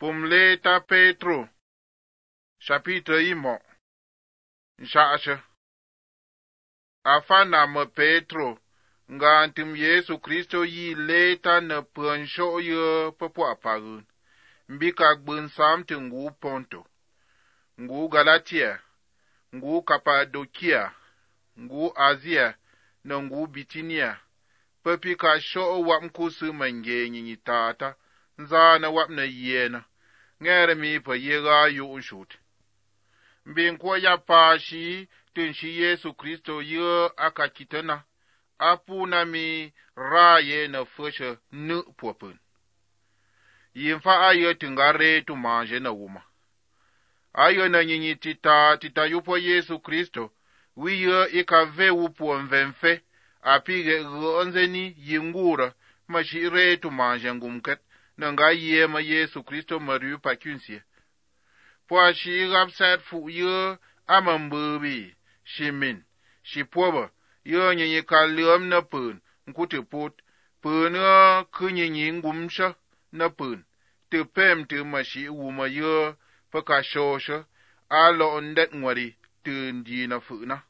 Pumleta Petro chapitre imo nshasha afana me Petro nga antim Yesu Kristo yi leta na ponsho ye popo apagun mbika gbun sam tingu Ponto ngu Galatia ngu Kapadokia ngu Asia na ngu Bitinia pepi ka sho wap kusu mange nyinyi tata nzana wap na yena ngere mi pa yega yu unshut mbin kwa ya pashi tunshi Yesu Kristo ye akakitana apu na mi raye na fusha nu popun yinfa ayo tingare tu manje na wuma ayo na nyinyi tita yupo Yesu Kristo wiye ikave upo mvemfe apige gonzeni yingura mashire tu manje ngumket nanga yema Yesu Kristo maru pakunsie po shi gapsat fu ye amambubi shimin shipoba ye nyi kalum na pun nkuti put pun kunyi ngumsha na pun te pem te mashi wuma ye pakashosha alo ondet ngwari te ndi na funa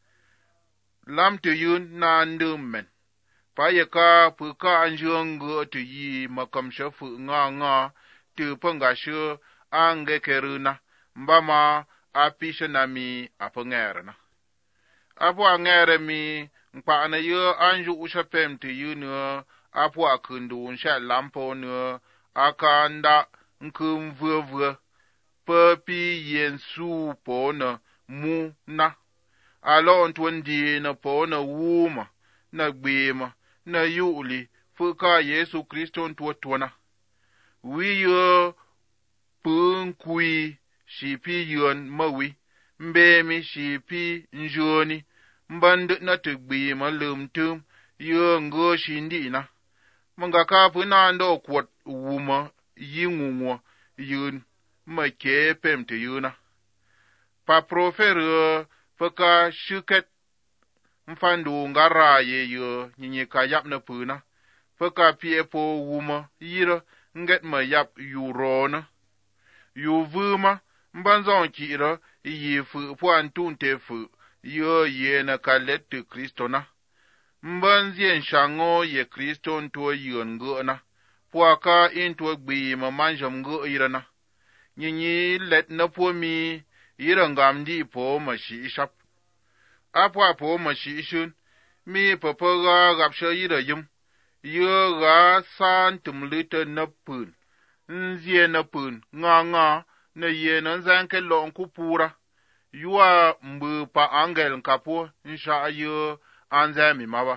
lam te yun na ndummen payeka puka anjungu te yi makamsha fu nga te pangasho ange keruna mbama apisha nami apangerna apu angere mi mpa na ye anju ushapem te yunu apu akundu nsha lampo nu akanda nkumvuvwe papi yensu pona mu na alon twondi na pona wuma na gbema na yuli fuka Yesu Kristo ntwotwana wiyo punkui shipi yon mawi mbemi shipi njoni mbandu na tugbema lumtum yo ngo shindina mangaka puna ndo kwot wuma yingungwa yun make pemte yuna pa profere paka shuket mfandu ngaraye yo nyinyi kayap na puna paka piepo wuma yira nget ma yap yurona yuvuma mbanzon kira yifu puantunte fu yo ye na kalet te Kristo na mbanzien shango ye Kristo nto yongo na puaka into gbi ma manjam ngo irana nyinyi let na pomi irangam po mashi shap apwa po mashi shun mi papaga gapsha yirayum yo ga san tumlita na pun nzie na pun nga na ye na zanke lon kupura yuwa mbu pa angel kapo nsha yo anzami maba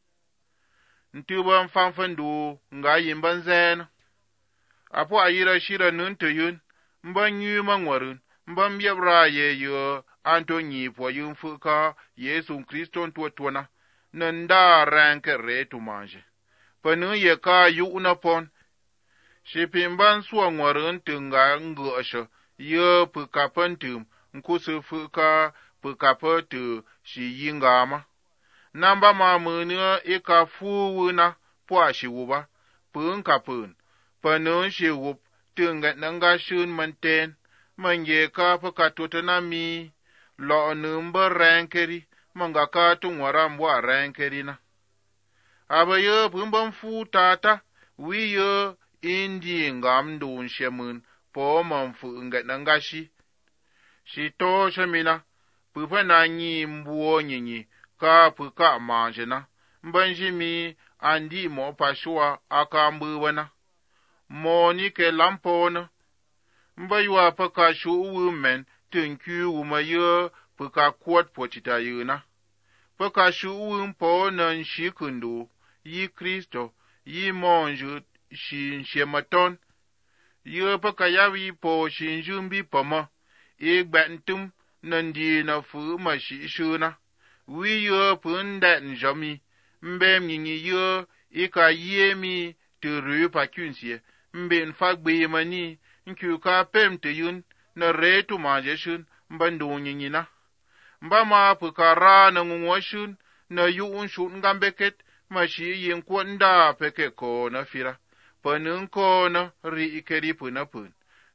ntuba mfanfandu nga yimban zen apo ayira shira nunto yun mbanyu mangwarun mbam yabra ye yo Antonyi po yun fuka Yesu Kristo ntwotwana nanda ranke retu manje panu ye ka yu unapon shipimban suwa ngwarun tunga ngosho ye pukapantum nkusu fuka pukapatu shi yingama namba mamuni ika fuwuna po shi wuba pun kapun panu shi wup tunga nanga shun manten manje ka pukatutana mi lo numba rankeri mangaka tungwara mbwa rankeri na abayo pumbam fu tata wiyo indi ngam dun shemun po mamfu ngangashi shito shamina pupa na nyi mbuo nyinyi ka puka manjena mbanjimi andi mo pashua aka mbuwana moni ke lampona mbaywa paka shu women tunkyu wumayo puka kwot pochita yuna paka shu wumpo nan shikundu yi Kristo yi monju shinshematon yo paka yawi po shinjumbi pama igbantum nandi na fu mashishuna wi yo punda njami mbem nyinyi yo ika yemi turu pakunsie mben fagbe mani nkuka pemte yun na retu majeshun mbandu nyinyi na mbama pukara na ngwashun na yuun shun ngambeket mashi yin kwanda peke ko na fira panun ko na ri ikeri puna pun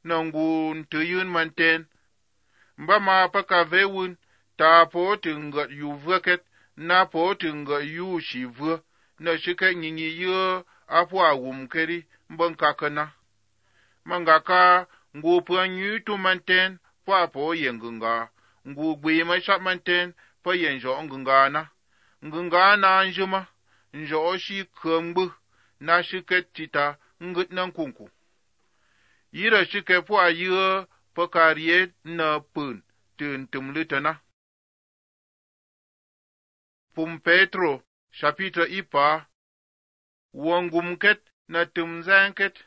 na ngun tu yun manten. Mba ma pa ka vewun, ta po tinga yu veket, na po tinga yu shi vwe, na shika nyinyi yu apu awum keri mbang kakana. Mangaka ngu pranyu tu manten, pa po yengunga, ngu gwi ma shap manten, pa yenjo ngunga na. Ngunga na njuma, njo shi kumbu, na shiket tita ngut nan kunku. Yira shike po ayu pa karye na pun, tun tumlutana. Pum Petro, chapitre ipa, wangumket na tumzanket.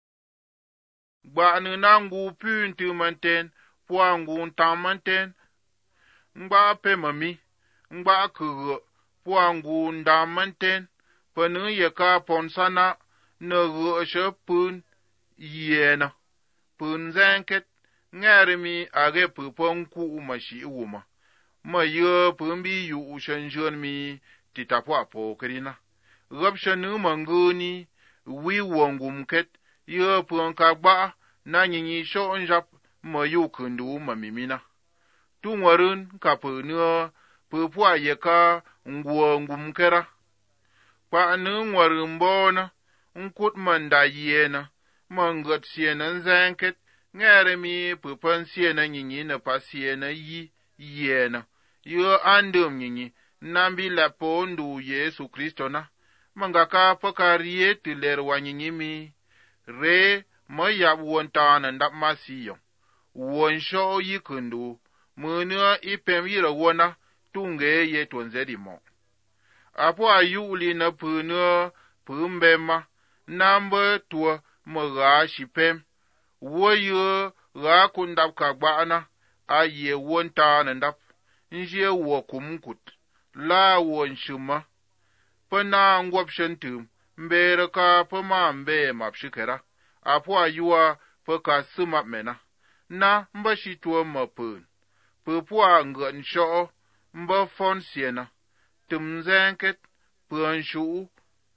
Gba na ngu pun tu manten, po ngu tamanten. Ngba pe mami, ngba kugo, po ngu ndamanten. Panu yeka ponsana, na rushe pun yena. Pun zanket, ngarimi age pupon ku mashi wuma. Ma ye pumbi yu ushanjon mi titapwa po krina. Rapshanu manguni, wi wangumket, ye pun kagba, na nyinyi sho njap, ma yu kundu mamimina. Tungwarun kapunu, pupwa yeka ngumkera. Pa nu ngwarumbona, nkut manda yena, mangat siena zanket, ngarimi pupan siena nyinyi na pa siena yena. Yo andum nyinyi, nambi lapo ndu Yesu Kristo na. Mangaka pakariye tilerwa nyinyi mi. Re, mayab wontana ndap masiyo. Wonsho yikundu, munua ipem yira wona, tunge ye tuanzedi mo. Apo ayuli na punua, pumbema, namba tua, mga shipem. Woyo, ga kundap kagbana, aye wontana ndap. Nje wakumkut, la wonshuma. Pana ngwapshantum, mbere ka pama mbe mapshikera. Apo ayua, paka sumap mena. Na mba shitua mapun. Pupua ngansho, mba fonsiena. Tumzanket, puanshu.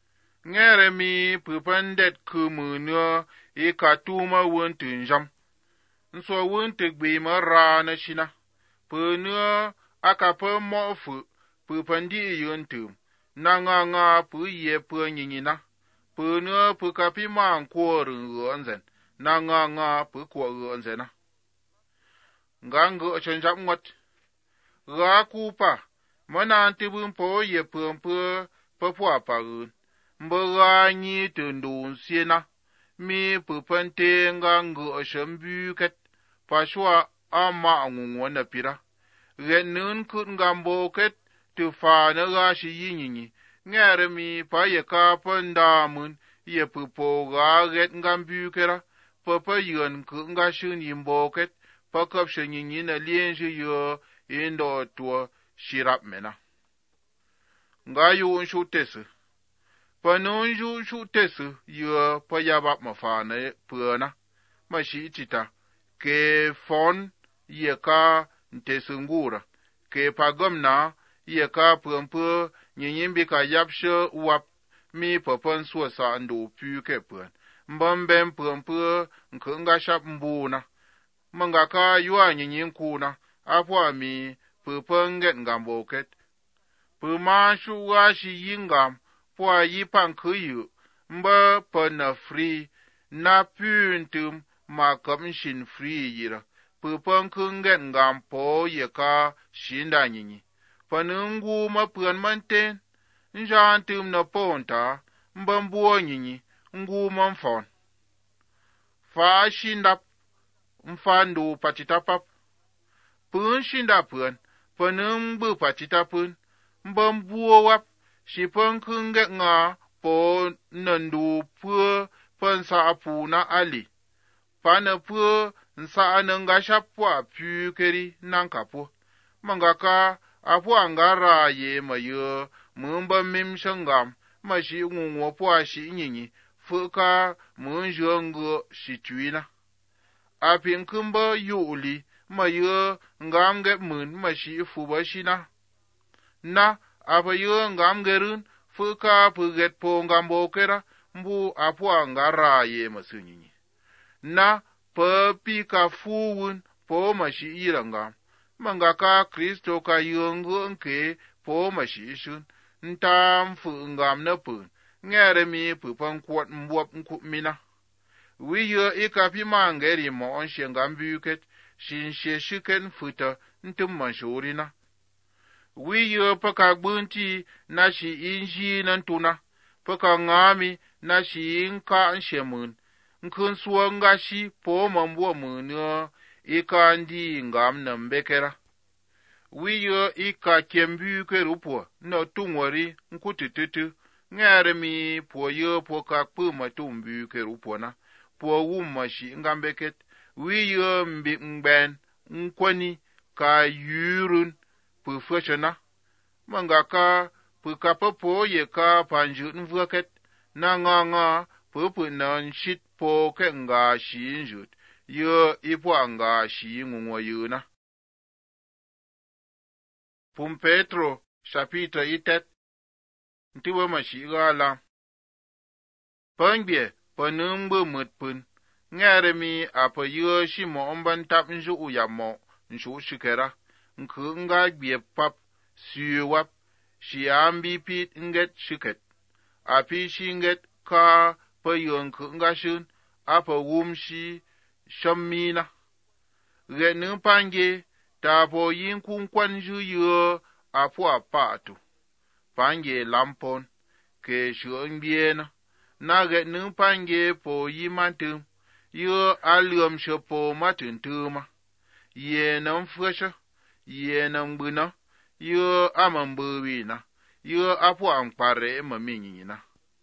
Ngeremi pupandet kumunua, ikatuma wuntunjam. Nswa wuntukbi marana shina. Punua, akapa mofu, pupandi yuntum. Nanganga puye punyina. Punua pukapi mankwo rungonzen. Nanganga pukwa gonzena. Ngango chanjap ngot. Rakupa. Mana antibun po ye pumpu papua parun. Mbara nyi tundun siena. Mi pupante ngango shambuket. Pashwa ama angungwana pira. Renun kut ngamboket. Tufa na gashi yinyinyi. Ngarami pa ye kapandamun. Ye pupo gaget ngambukera. Papa yun kut ngashun yimboket. Pakapshan yinyi na lienji yo indo tuwa. Shirap mena. Nga yu nshu tesu. Panun yu nshu tesu yu payabap mafana puana. Mashi tita. Ke fon ye ka ntesu ngura. Ke pagamna ye ka pumpu nyinyimbi ka yapshe wap. Mi papan suasa ndo pu ke puan. Mbambem pumpu nkunga shap mbuna. Mangaka yua nyinyin kuna. Apwa mi pupanget ngamboket. Pumanshu washi yingam, pwa yipan kuyu, mba pana free, na puntum makam shin free yira. Pupankunget ngampo yeka shinda nyinyi. Panungu mapuan manten, njantum na ponta, mba mbuo nyinyi, ngu mamfon. Fa shindap, mfandu patitapap. Pun shindapun, panumbu patitapun, mbambuo wap, shipon kunge nga, po nandu pu, pansa apu na ali. Pana pu, nsa ananga shapwa pu keri nankapu. Mangaka, apu angara ye mayo, mumba mimshangam, mashi ngungo po ashi nyinyi, fuka munjongo shituina. Apin kumba yuli, mayo ngamge mun mashi fuba shina. Na apayo ngamgerun fuka puget po ngambokera mbu apwa ngara ye masunyinyi. Na pe pi ka fuun po ma shi iranga manga ka Kristo ka yungu nke po ma shi shun ntam fu ngam na pun ngere mi pu pan kwat mbop nku mina wi yo ikapi mangeri mo on shengam buket shin she shiken futa ntum manshurina wi yo paka gbunti na shi inji nan tuna paka ngami na shi inka shemun nkun suanga shi po mambo munyo ika ndi ngam na mbekera wi yo ika kembu ke rupo no tungwari nkutitutu ngere mi po yo po ka pu matumbu ke rupo na po wumma shi ngambeket wi yo mbi ngben nkwani ka yurun pu fashana manga ka pu ka po ye ka panju nvuket na nga pu na shit po ke nga shi njut yo ipo anga shi ngwo yuna Pum Petro chapitre itet ntiwe mashigala Pangbie panumbu mutpun ngere mi apa yo shi mo omban tap nju uyamo nshu shikera nkunga gbie pap siwap shi ambi pit nget shiket api shinget ka payon kunga shun apa wumshi shammina genu pange tapo yin kun kwanju yo apu apatu pange lampon ke shunbiena na genu pange po yimantum yo alium shopo matintuma ye nam fresha ye nam buna yo amambuwina yo apu ampare maminyina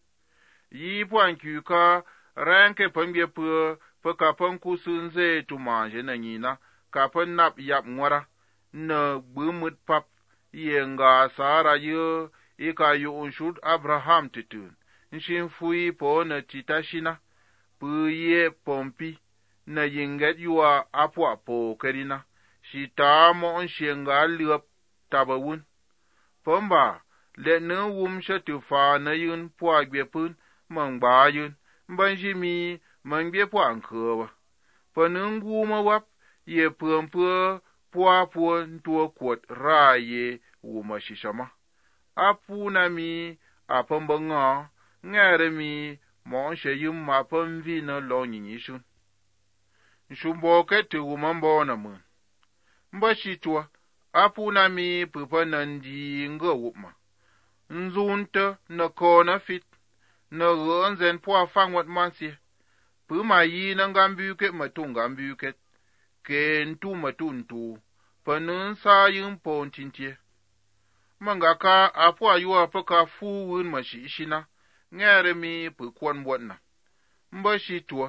yi pwankyuka ranke pambye pe kapan kusunze tumanje na nyina kapan nap yap ngwara na gbumut pap yenga sara yo ika yo unshut Abraham titun nshin fui po na titashina pu ye pompi na yinget yuwa apwa po kerina shita mo nshenga liop tabawun pomba le nu wum shatufa na yun pwa gbepun mangba yun mbanjimi mangbe pwa nkowa panungu mawap ye pumpu pwa pwa ntuwa kwot ra ye wuma shishama apu na mi apamba nga ngere mi mo she yum ma pamvi na lo nyishun nshumbo kete wuma mbona mun mbashitwa apu na mi pupa nandi nga wuma nzunta na kona fit na ronzen pwa fangwat mansi puma yi na ngambuke matungambuke ke ntu matuntu panun sa yin pontintie mangaka apu ayuwa paka fuwun mashishina ngere mi pukwan bwana mbashitwa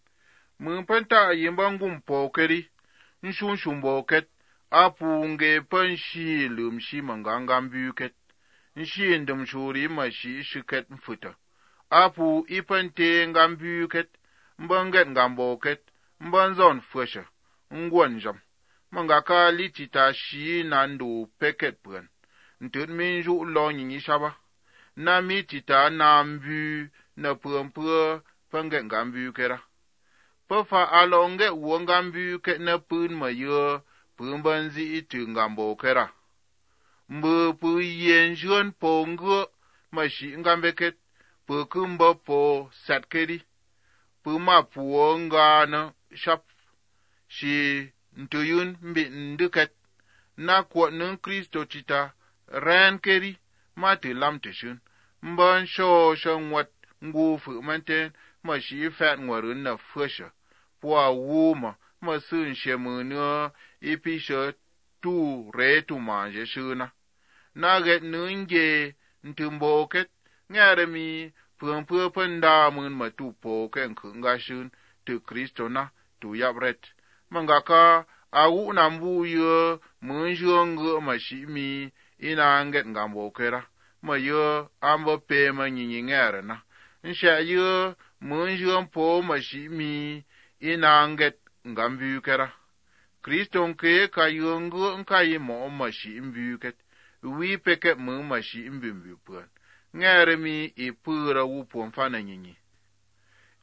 mpanta yimbangum pokeri nshunshumboket apu nge panshi lumshi mangangambuket nshi ndumshuri mashi shiket mfuta apu ipante ngambuket mbanget ngamboket mbanzon fresha ngwanjam mangaka litita shi nandu peket pran ntut minju lo nyinyi shaba na mitita na mbu na pumpu panget ngambu kera pafa alonge uongambu ke na pun mayo pumbanzi itu ngambo kera mbu pu yenjon pongo mashi ngambeket pu kumba po satkeri pu mapuo ngana shap shi ntuyun mbi nduket na kwa nun Kristo chita ran keri mati lamtishun mban sho wat ngufu manten mashi fat ngwarun na fusha pwa wuma masun shemunyo ipisha tu retu manje shuna na get nunge ntumboket ngaremi pumpu panda mun matupo ken kungashun tu Kristo na tu yabret mangaka awu nambu yo munjongo mashimi ina nget ngambokera mayo ambo pe manyinyi ngere na nsha yo munjon po mashimi ina nget ngambukera Kristo nke kayongo nkayi mo mashimbuket wi peke mu mashimbupuan ngere mi ipura wupo mfana nyinyi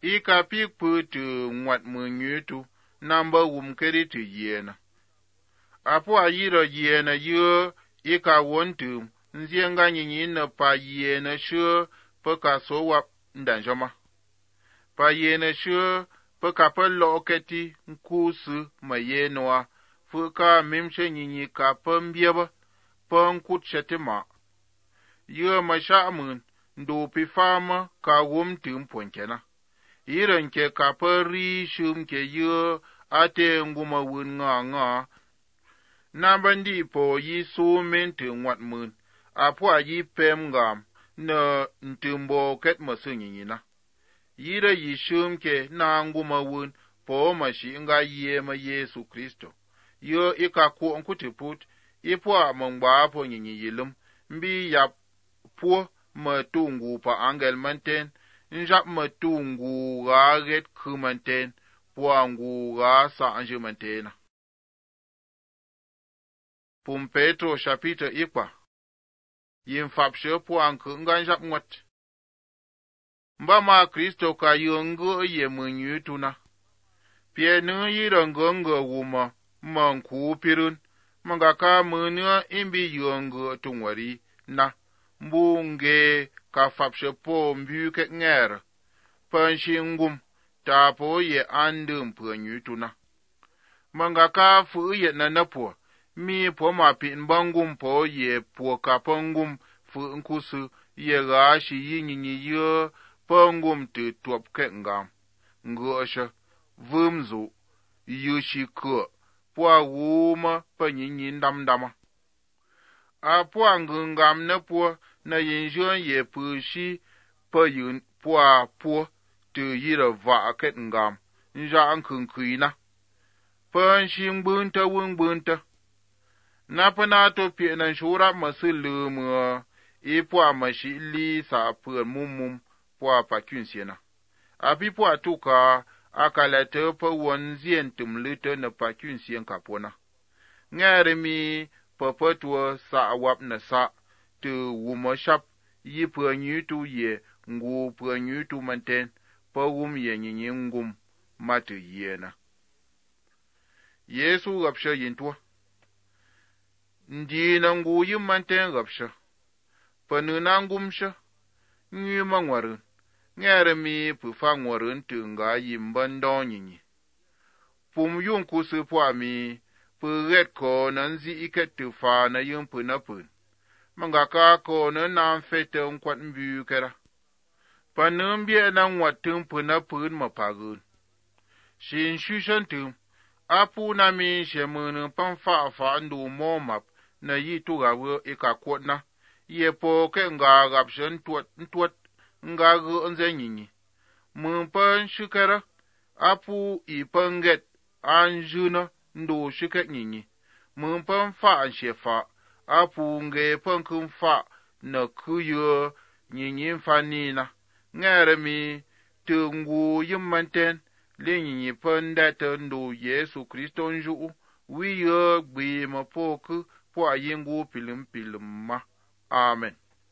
ika pik pu tu ngwat mu nyutu namba kedi tu yena. Apo ayiro yena yo ika wontum nzienga nyinyi na pa yena shu peka so wap ndanjoma. Pa yena shu peka pa loketi nkusu ma yenwa fuka mimshe nyinyi ka pa mbieba pa nkut shetima. Yo ma sha'amun ndo pi fama ka wumtum ponkena. Iran ke ka pa ri shum ke yo ate nguma wun nga nabandi po yi so mente wat mun apwa yi pem ngam na ntumbo ket masunyina yira yi shum ke na nguma wun po mashi nga ye ma Yesu Kristo yo ika ko nkutiput ipwa mangba po nyinyi yilum mbi ya po matungu pa angel manten njap matungu ga get kumanten puangu ga sa anje mantena. Pum Petro chapiter ikwa. Yin fapshe puanku nganjap ngot. Mba ma Kristo ka yungu ye munyutuna. Pie nu yirangongo wuma manku pirun. Mangaka munyo imbi yungu tungwari na. Mbunge ka fapshe po mbuke nger. Panshingum tapo ye andum punyutuna. Mangaka fu ye nanapo. Mi po ma pin bangum po ye po kapangum fu nkusu ye ga shi yinyi yo pangum te top ke ngam ngosha vumzo yushi ko po wuma pa nyinyi ndamdama a po ngam na po na yinjon ye pu shi pa yun po te yira va ke ngam nja ankunkuina pan shi ngbunta wungbunta Napana to pie na shura masulum ipwa mashi li sa pur mumum pwa pa kunsiena. Api pwa tuka akalete pa wonzien tumlite na pa kunsien kapona. Ngare mi papatwa sa wap na sa tu wumashap yi pwa nyutu ye ngu pwa nyutu manten pa wum ye nyinyi ngum matu yena. Yesu gapsha yintwa. Ndi na ngu yi manten gapsha. Panu na ngumsha. Nyu mangwarun. Ngere mi pufa ngwarun tu nga yimbando nyinyi. Pum yung kusu pwa mi. Puret ko na nzi iket tu fa na yung punapun. Mangaka ko na namfete nkwat mbiu kera. Panu mbie na ngwatum punapun mapagun. Shin shushan tum. Apu na mi shemunu panfa fa ndu momap. Na yi tu gawo ika kwotna ye po ke nga gapshen tuot nga go nze nyinyi mun pan shukara apu ipanget anjuna ndo shuket nyinyi mun pan fa anshefa apu nge pan kun fa na kuyo nyinyi fanina ngere mi tungu yimmanten le nyinyi pan data ndo Yesu Kristo nju wiyo gbi mapoku po yingu pilim ma. Amen.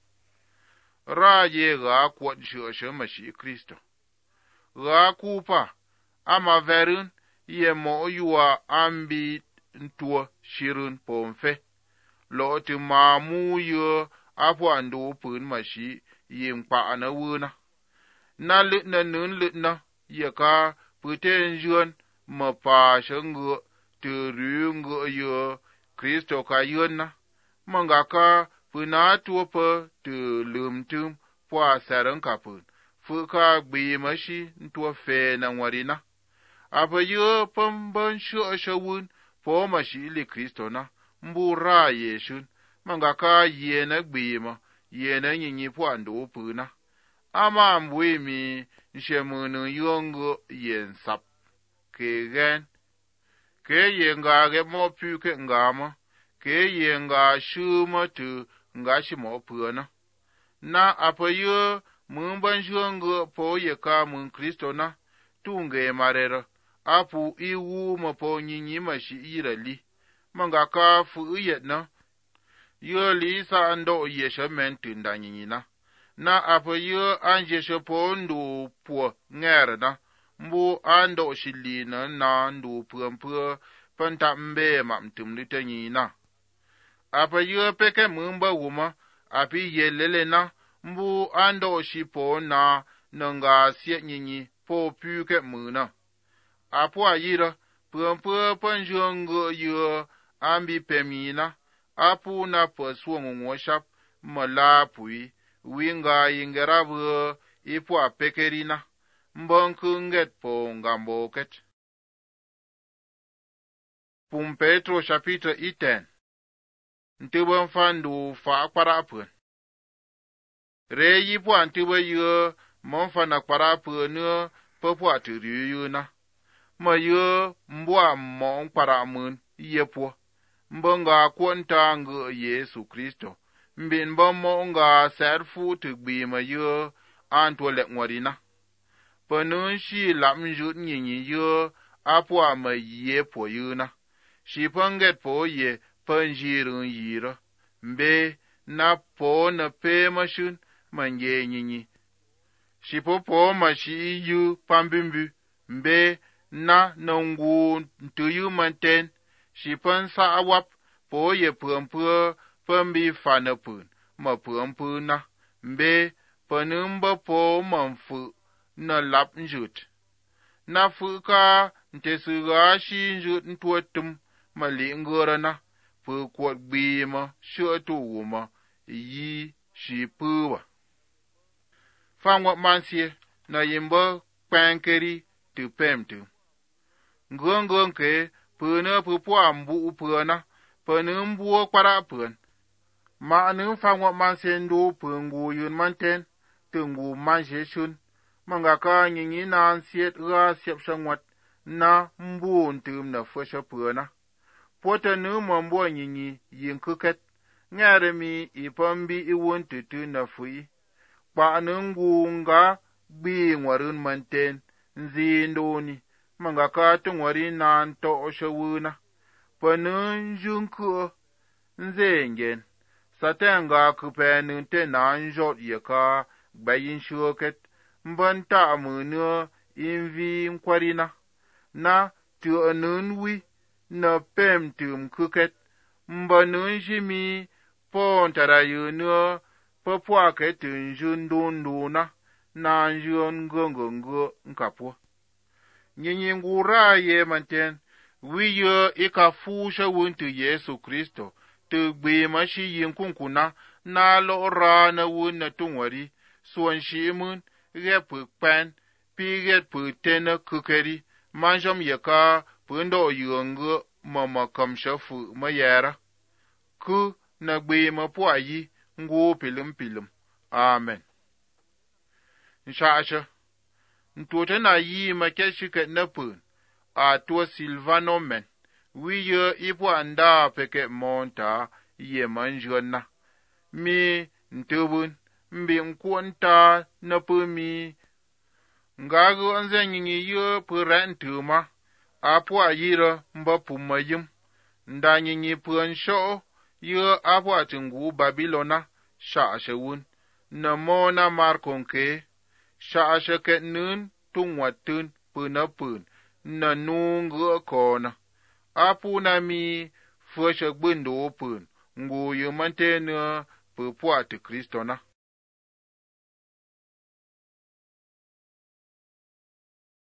Ra ye ga kwat shoshe mashi Kristo. Ga kupa ama verun ye mo yuwa ambi ntuwa shirun pomfe. Lo ti mamu yo apo ando pun mashi yin pa ana wuna. Na litna nun litna ye ka puten juan ma pa shangu tu rungu yo Kristo ka yuna, mangaka puna tuopa tu lumtum pwa sarang kapun, fuka gbi mashi ntua fe na warina. Apa yo pamban shawun po mashi li Kristo na, mbura yeshun, mangaka yena gbi ma, yena nyinyi pwa ndo puna. Ama mbwe mi nshemunu yongo yen sap, ke gen. Ke yenga ge mo pu ke ngama, ke yenga shuma tu nga shimo puana. Na apayo mumban shunga po yeka mun Kristo na, tunge marera, apu iwu mapo nyinyi mashi irali, mangaka fu yet na, yo li sa ando yesha men tunda nyinyi na, na apa ye anje shepo ndu po ngere na mbu ando shili na ndu pumpu panta mbe mamtum litenyi na apa ye peke mumba wuma api yelele na mbu ando shipo na nanga siet nyinyi po puke muna apo ayira pumpu panjungo ye ambi pemina apu na paswong ngoshap malapui winga ingerabu ipo apekerina mbonkunget po ngamboket. Petro chapitre 10 Ntibon fandu fa kparapun re yipo antibo ye monfa na kparapun ne popo atiriyu na ma ye mbwa mon kparamun yepo mbonga kwonta ngo Yesu Kristo mbin bomo nga serfu tugbi ma ye anto le ngwarina panun shi lamjut nyinyi ye apwa ma ye po yuna shi panget po ye panjirun yira mbe na po na pe mashun manje nyinyi shi po ma shi yu pambimbu mbe na nongu ntuyu manten shi pan sa awap po ye pumpu pambi fanapun ma pumpu na mbe panumba po mamfu na lap njut na fuka ntesuga shi njut ntuatum mali ngora na pu kwat gbima shoto wuma yi shi puwa fangwa mansie na yimba pankeri tu pemtu ngongon ke puna pupo ambu upuna panumbu kwara pun ma anu fangwa mansie ndo pungu yun manten tungu manje shun mangaka nyinyi na ansiet ga siep shangwat na mbu ntum na fosha puna pota nu mambo nyinyi yinkuket ngaremi ipambi iwon tutu na fui pa anungu nga bi ngwarun manten nzindoni mangaka tungwari na nto oshawuna panun junku nzengen satenga kupenun te na njot yaka bayin shoket mbanta amunu invi nkwarina na tu anun wi na pemtum kuket mbanun jimi pontarayunu popwa ketun jundunduna na njon ngongongo nkapo nyinyi ngura ye manten wiyo ikafusha wuntu Yesu Kristo tugbe mashi yinkunkuna na lora na wunna tungwari suwan shimun repu pan piget pu tena kukeri manjom yaka pundo yungu mama kamshafu mayera ku na gbe mapo ayi ngu pilum amen nshasha ntote na yi makeshiket na pun a to Silvano men wiyo ipo anda peke monta ye manjona mi ntubun mbi nkwonta na pumi ngago anze nyinyi yo purantuma apo ayira mba pumayim nda nyinyi puansho yo apo atungu Babilona shaashawun na mona markonke shaashake nun tungwatun punapun na nungu kona apo na mi fosha gbundo pun ngu yo mantena pupwa tu Kristo na